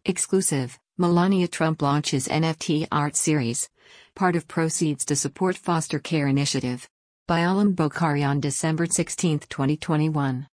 Exclusive, Melania Trump launches NFT art series. Part of proceeds to support foster care initiative. By Alam Bokhari on December 16, 2021.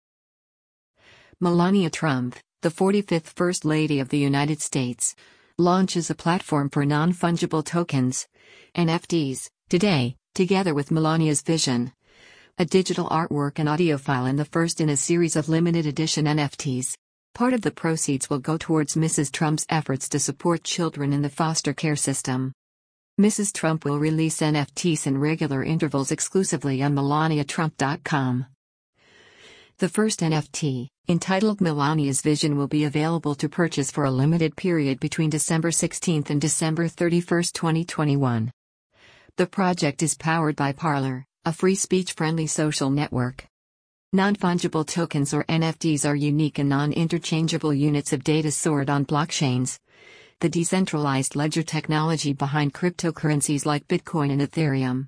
Melania Trump, the 45th First Lady of the United States, launches a platform for non-fungible tokens, NFTs, today, together with Melania's Vision, a digital artwork and audio file and the first in a series of limited edition NFTs. Part of the proceeds will go towards Mrs. Trump's efforts to support children in the foster care system. Mrs. Trump will release NFTs in regular intervals exclusively on melaniatrump.com. The first NFT, entitled Melania's Vision, will be available to purchase for a limited period between December 16 and December 31, 2021. The project is powered by Parler, a free speech-friendly social network. Non-fungible tokens or NFTs are unique and non-interchangeable units of data stored on blockchains, the decentralized ledger technology behind cryptocurrencies like Bitcoin and Ethereum.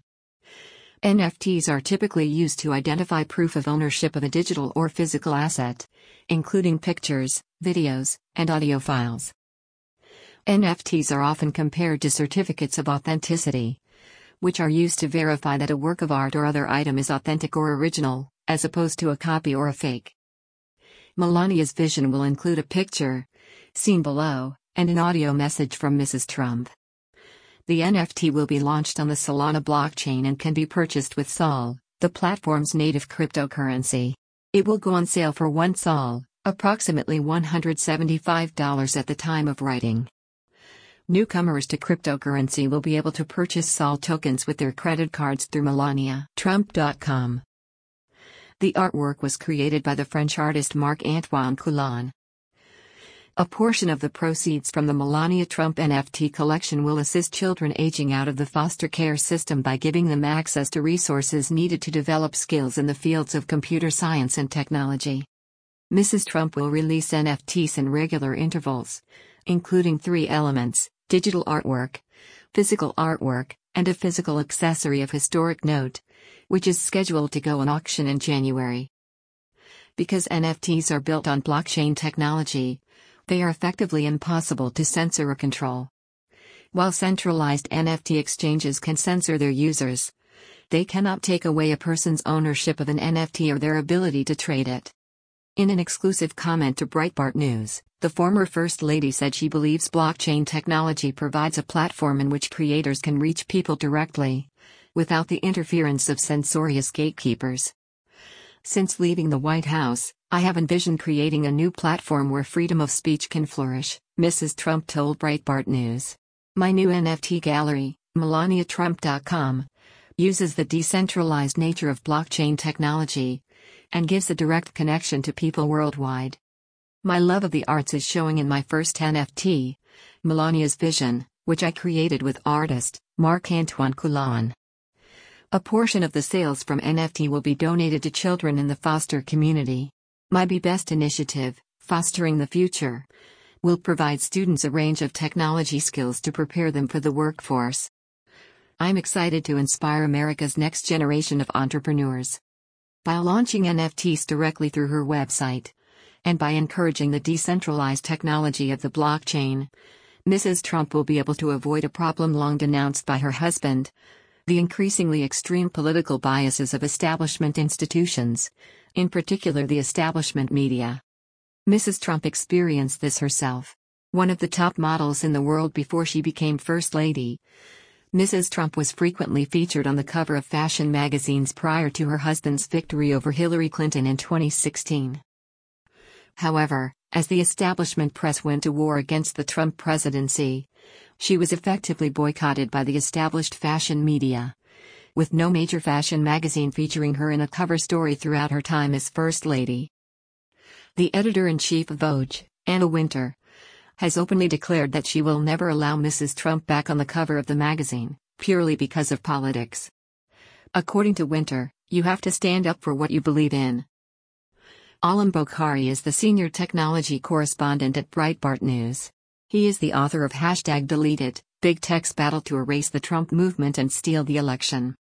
NFTs are typically used to identify proof of ownership of a digital or physical asset, including pictures, videos, and audio files. NFTs are often compared to certificates of authenticity, which are used to verify that a work of art or other item is authentic or original, as opposed to a copy or a fake. Melania's Vision will include a picture, seen below, and an audio message from Mrs. Trump. The NFT will be launched on the Solana blockchain and can be purchased with Sol, the platform's native cryptocurrency. It will go on sale for 1 Sol, approximately $175 at the time of writing. Newcomers to cryptocurrency will be able to purchase Sol tokens with their credit cards through melaniatrump.com. The artwork was created by the French artist Marc-Antoine Coulon. A portion of the proceeds from the Melania Trump NFT collection will assist children aging out of the foster care system by giving them access to resources needed to develop skills in the fields of computer science and technology. Mrs. Trump will release NFTs in regular intervals, including 3 elements: digital artwork, physical artwork, and a physical accessory of historic note, which is scheduled to go on auction in January. Because NFTs are built on blockchain technology, they are effectively impossible to censor or control. While centralized NFT exchanges can censor their users, they cannot take away a person's ownership of an NFT or their ability to trade it. In an exclusive comment to Breitbart News, the former First Lady said she believes blockchain technology provides a platform in which creators can reach people directly, without the interference of censorious gatekeepers. Since leaving the White House, I have envisioned creating a new platform where freedom of speech can flourish, Mrs. Trump told Breitbart News. My new NFT gallery, melaniatrump.com, uses the decentralized nature of blockchain technology and gives a direct connection to people worldwide. My love of the arts is showing in my first NFT, Melania's Vision, which I created with artist Marc-Antoine Coulon. A portion of the sales from NFT will be donated to children in the foster community. My Be Best initiative, Fostering the Future, will provide students a range of technology skills to prepare them for the workforce. I'm excited to inspire America's next generation of entrepreneurs. By launching NFTs directly through her website, and by encouraging the decentralized technology of the blockchain, Mrs. Trump will be able to avoid a problem long denounced by her husband: the increasingly extreme political biases of establishment institutions, in particular the establishment media. Mrs. Trump experienced this herself. One of the top models in the world before she became First Lady, Mrs. Trump was frequently featured on the cover of fashion magazines prior to her husband's victory over Hillary Clinton in 2016. However, as the establishment press went to war against the Trump presidency, she was effectively boycotted by the established fashion media, with no major fashion magazine featuring her in a cover story throughout her time as First Lady. The editor-in-chief of Vogue, Anna Wintour, has openly declared that she will never allow Mrs. Trump back on the cover of the magazine, purely because of politics. According to Wintour, you have to stand up for what you believe in. Alam Bokhari is the senior technology correspondent at Breitbart News. He is the author of #DeleteIt, Big Tech's Battle to Erase the Trump Movement and Steal the Election.